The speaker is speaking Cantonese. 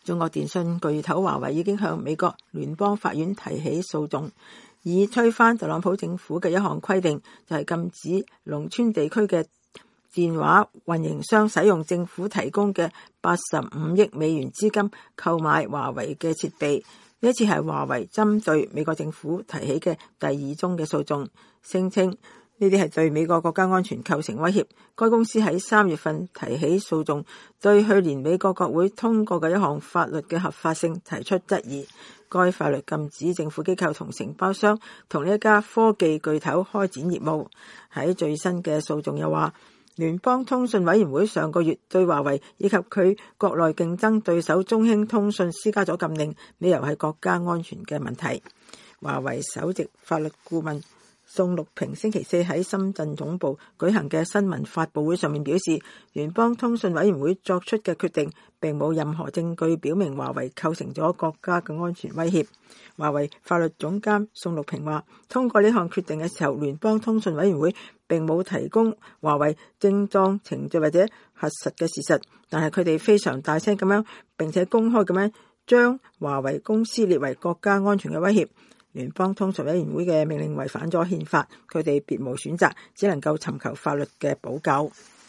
中國電信巨頭華為已經向美國聯邦法院提起訴訟，以推翻特朗普政府嘅一項規定，就係禁止農村地區嘅電話運營商使用政府提供嘅85億美元資金購買華為嘅設備。呢一次係華為針對美國政府提起嘅第2宗嘅訴訟，聲稱呢啲係對美國國家安全構成威脅。該公司喺3月份提起訴訟，對去年美國國會通過嘅一項法律嘅合法性提出質疑。該法律禁止政府機構同承包商同呢一家科技巨頭開展業務。喺最新嘅訴訟又話，聯邦通訊委員會上個月對華為以及佢國內競爭對手中興通訊施加咗禁令，理由係國家安全嘅問題。華為首席法律顧問宋陸平星期四喺深圳總部舉行嘅新聞發佈會上面表示，聯邦通訊委員會作出嘅決定並冇任何證據表明華為構成咗國家嘅安全威脅。華為法律總監宋陸平話，通過呢項決定嘅時候，聯邦通訊委員會並冇提供華為正當程序或者核實嘅事實，但係佢哋非常大聲咁樣並且公開咁樣將華為公司列為國家安全嘅威脅。聯邦通訊委員會嘅命令違反咗憲法，佢哋別無選擇，只能夠尋求法律嘅補救。